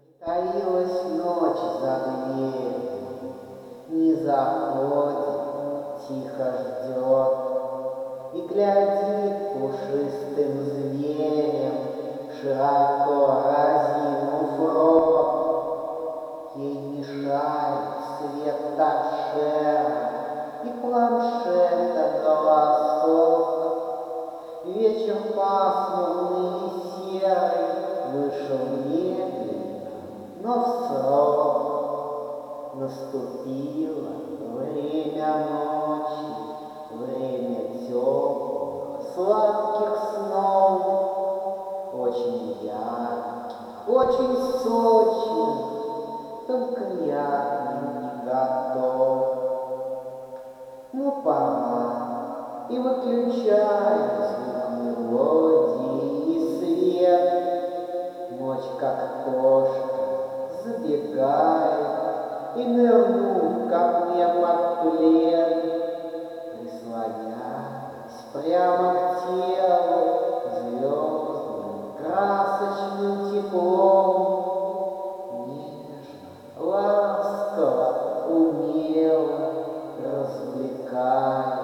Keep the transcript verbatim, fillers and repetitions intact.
Таилась ночь за дверью, не заходит, тихо ждет и глядит пушистым зверем, широко разинув рот. Ей мешает свет торшера и планшета голосов. Вечер пасмурный и серый вышел медленно, но в срок. Наступило время ночи, время теплых, сладких снов, очень ярких, очень сочных, только я к ним не готов. Ну пора, и выключай звук мелодии и свет. Ночь, как кошка, забегает и, нырнув ко мне под плед, прислоняясь прямо к телу звездным красочным теплом, нежно, ласково, умело развлекает.